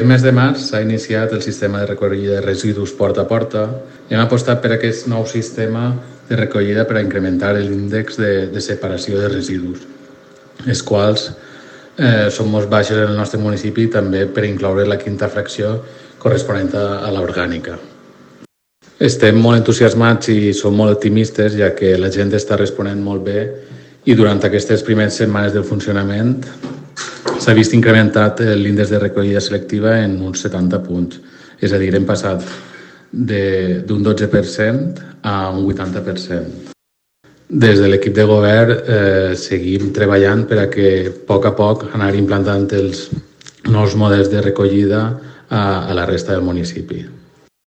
Aquest mes de març s'ha iniciat el sistema de recollida de residus porta a porta i hem apostat per aquest nou sistema de recollida per a incrementar l'índex de separació de residus, els quals són molt baixos en el nostre municipi, també per incloure la quinta fracció corresponent a l'orgànica. Estem molt entusiasmats i som molt optimistes, ja que la gent està responent molt bé i durant aquestes primeres setmanes del funcionament s'ha vist incrementat l'índex de recollida selectiva en uns 70 punts. És a dir, hem passat d'un 12% a un 80%. Des de l'equip de govern seguim treballant per a que a poc anar implantant els nous models de recollida a la resta del municipi.